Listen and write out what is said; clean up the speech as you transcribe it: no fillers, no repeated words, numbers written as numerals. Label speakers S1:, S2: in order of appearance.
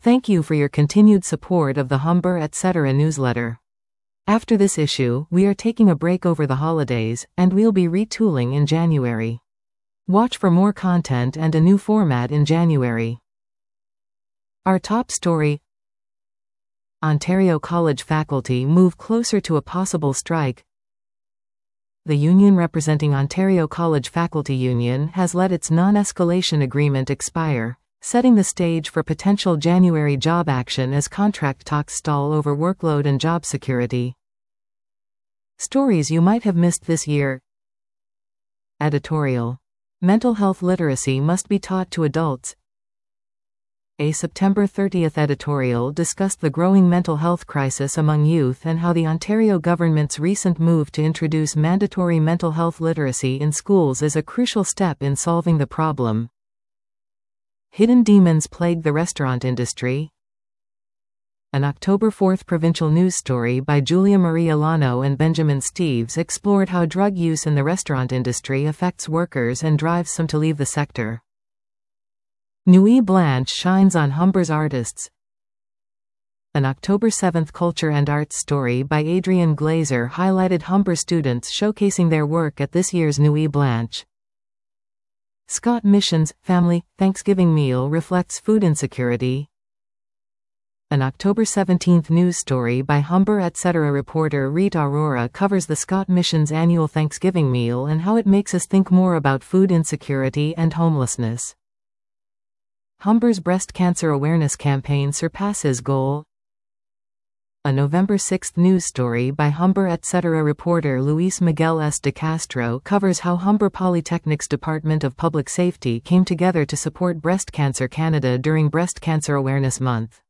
S1: Thank you for your continued support of the Humber Etc. newsletter. After this issue, we are taking a break over the holidays, and we'll be retooling in January. Watch for more content and a new format in January. Our top story: Ontario College faculty move closer to a possible strike. The union representing Ontario College Faculty Union has let its non-escalation agreement expire, setting the stage for potential January job action as contract talks stall over workload and job security. Stories you might have missed this year. Editorial: Mental health literacy must be taught to adults. A September 30th editorial discussed the growing mental health crisis among youth and how the Ontario government's recent move to introduce mandatory mental health literacy in schools is a crucial step in solving the problem. Hidden demons plague the restaurant industry. An October 4th provincial news story by Julia Marie Alano and Benjamin Steeves explored how drug use in the restaurant industry affects workers and drives some to leave the sector. Nuit Blanche shines on Humber's artists. An October 7th culture and arts story by Adrian Glazer highlighted Humber students showcasing their work at this year's Nuit Blanche. Scott Mission's Family Thanksgiving Meal reflects food insecurity. An October 17th news story by Humber Etc. reporter Reet Aurora covers the Scott Mission's annual Thanksgiving meal and how it makes us think more about food insecurity and homelessness. Humber's breast cancer awareness campaign surpasses goal. A November 6th news story by Humber Etc. reporter Luis Miguel S. de Castro covers how Humber Polytechnic's Department of Public Safety came together to support Breast Cancer Canada during Breast Cancer Awareness Month.